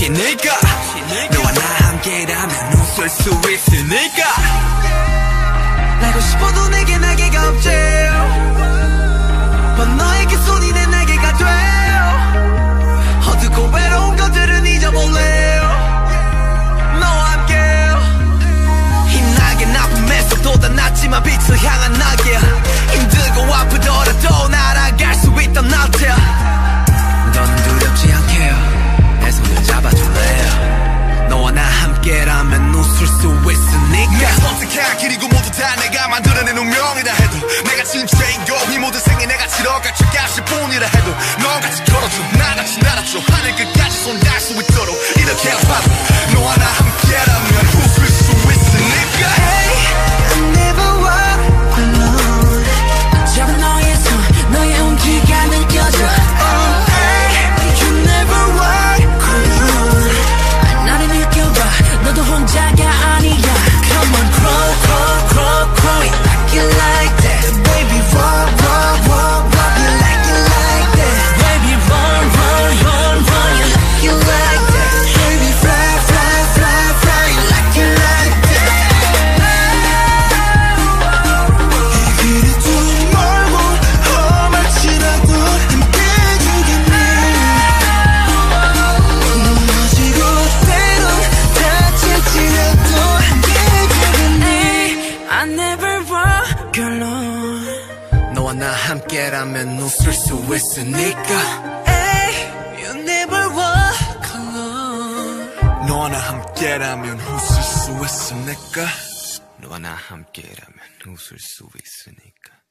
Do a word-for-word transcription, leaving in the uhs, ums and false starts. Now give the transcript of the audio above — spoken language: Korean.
시니까 너와 나 함께라면 웃을 수 있으니까 날고 싶어도 내게 날개가 없지 넌 너에게 손이 내 날개가 돼 어둡고 외로운 것들은 잊어볼래 너와 함께 힘나게 나쁨에서 돋아났지만 빛을 향한 날개 힘들고 아프더라도 날아갈 수 있던 나한테 너는 두렵지 않게 내 손을 잡아줄래요 너와 나 함께라면 웃을 수 있으니까 내가 선택한 길이고 모두 다 내가 만들어낸 운명이라 해도 내가 진짜인고 이 모든 생에 내가 치러갈 짝값일 뿐이라 해도 넌 같이 걸어줘 나같이 날아줘 하늘 끝까지 손 닿을 수 있도록 이렇게 아파도 너와 나 함께라면 웃을 수 있으니까 Hey, I never walk alone 잡은 너의 손 너의 온기가 느껴져 Oh, hey, you never walk alone 나를 느껴봐 너도 혼자가 아니야 Come on, crawl, crawl, crawl, crawl it like it like that Baby, walk, walk, walk, walk it like it like that Baby run run run run you Like it like that Baby, fly, fly, fly, fly it like it like that 이 길이 좀 멀고 험할지라도 함께 주겠네 무너지고 때론 다칠지라도 함께 주겠네 I never walk alone 너와 나 함께라면 웃을 수 있으니까 Hey, you never walk alone 너와 나 함께라면 웃을 수 있으니까 너와 나 함께라면 웃을 수 있으니까